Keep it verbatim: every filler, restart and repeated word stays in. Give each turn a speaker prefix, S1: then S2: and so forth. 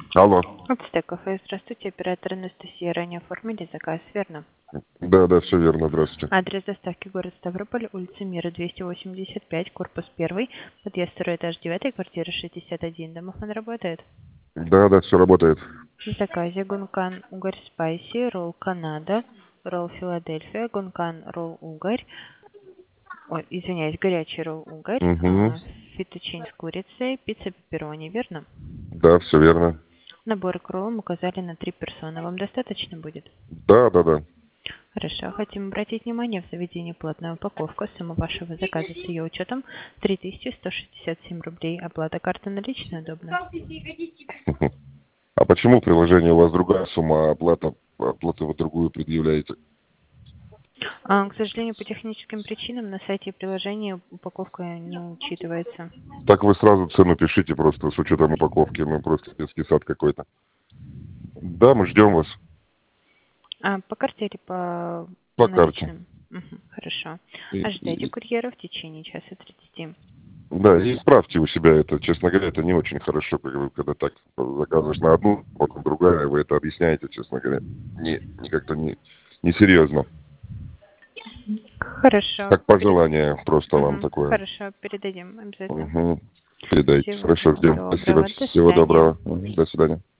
S1: Алло.
S2: Ацтек кафе. Здравствуйте, оператор Анастасия. Ранее оформили заказ, верно?
S1: Да, да, все верно, здравствуйте.
S2: Адрес доставки город Ставрополь, улица Мира, двести восемьдесят пять, корпус один, подъезд второй, этаж девять, квартира шестьдесят один. Домофон работает?
S1: Да, да, все работает.
S2: В заказе гункан угорь спайси, ролл Канада, ролл Филадельфия, гункан ролл угорь, ой, извиняюсь, горячий ролл угорь,
S1: Угу.
S2: а, фетучини с курицей, пицца пепперони, верно?
S1: Да, все верно.
S2: Набор к роллам указали на три персоны. Вам достаточно будет?
S1: Да, да, да.
S2: Хорошо. Хотим обратить внимание, в заведении платная упаковка. Сумма вашего заказа с ее учетом три тысячи сто шестьдесят семь рублей. Оплата карты наличная удобно?
S1: А почему в приложении у вас другая сумма, а оплата, оплату вы другую предъявляете?
S2: А, к сожалению, по техническим причинам на сайте и приложении упаковка не учитывается.
S1: Так вы сразу цену пишите просто с учетом упаковки, ну просто детский сад какой-то. Да, мы ждем вас.
S2: А по карте или по
S1: По карте.
S2: наличным? Мгм, хорошо.
S1: И,
S2: Ожидайте
S1: и-
S2: курьера в течение часа тридцати.
S1: да, и исправьте у себя это. Честно говоря, это не очень хорошо, как вы, когда так заказываешь на одну, потом другая, вы это объясняете, честно говоря. Не, не как-то не, несерьезно.
S2: Хорошо.
S1: Как
S2: Перед-
S1: пожелание просто вам
S2: Мгм,
S1: такое.
S2: хорошо, передадим обязательно.
S1: Угу. Передайте.
S2: Всего
S1: Хорошо, ждем. Спасибо.
S2: доброго. До
S1: Всего
S2: свидания.
S1: доброго. Мгм. До свидания.